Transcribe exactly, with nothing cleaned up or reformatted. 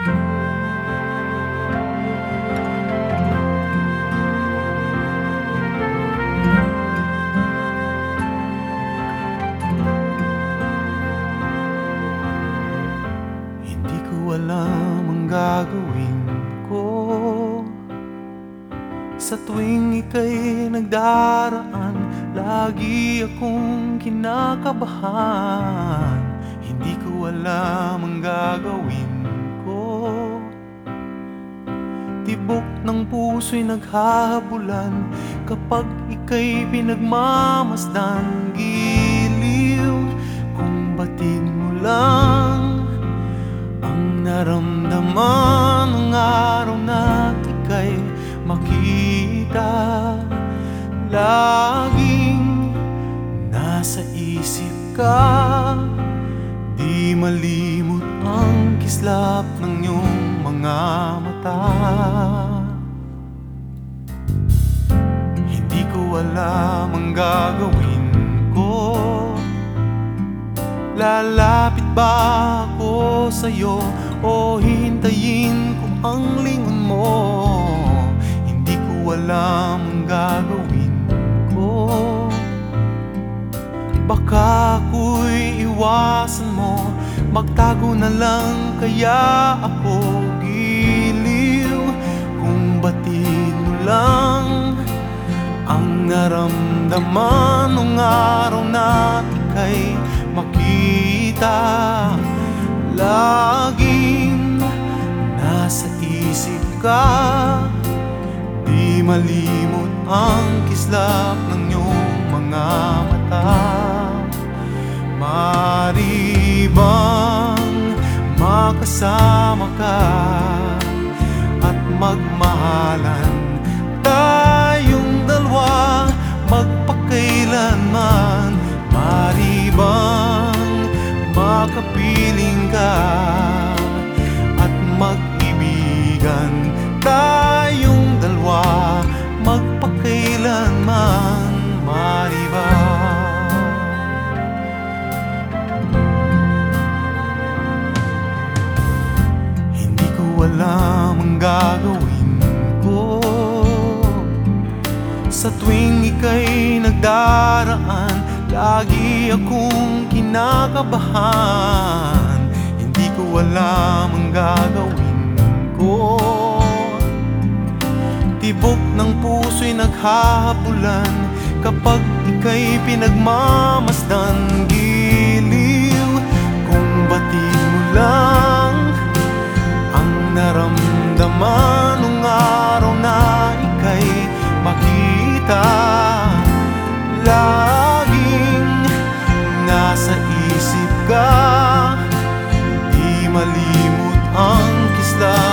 Hindi ko alam ang gagawin ko sa tuwing ika'y nagdaraan. Lagi akong kinakabahan. Hindi ko alam ang gagawin ko. Tibok ng puso'y naghahabulan kapag ika'y pinagmamasdan. Giliw kung batid mo lang ang naramdaman ng araw na ika'y makita. Laging nasa isip ka, di malimot ang kislap ng iyong mga mata. Hindi ko alam ang gagawin ko. Lalapit ba ako sa'yo o hintayin ko ang lingon mo? Hindi ko alam ang gagawin ko. Baka ako'y iwasan mo, magtago na lang kaya ako. Giliw kung batid mo lang ang naramdaman nung araw na ika'y makita. Laging nasa isip ka, di malimot ang kislap ng iyong mga mata. Maaari bang makasama ka at magmahalan tayong dalawa magpakailanman? Maaari bang makapiling ka at mag-ibigan tayong dalawa magpakailanman? Maaari ba? Hindi ko alam ang gagawin ko sa tuwing ika'y nagdaraan. Lagi akong kinakabahan. Hindi ko alam ang gagawin ko. Tibok ng puso'y naghahabulan kapag ika'y pinagmamasdan. Giliw kung batid mo lang ang naramdaman nung araw na ika'y makita. Laging nasa isip ka, di malimot ang kislap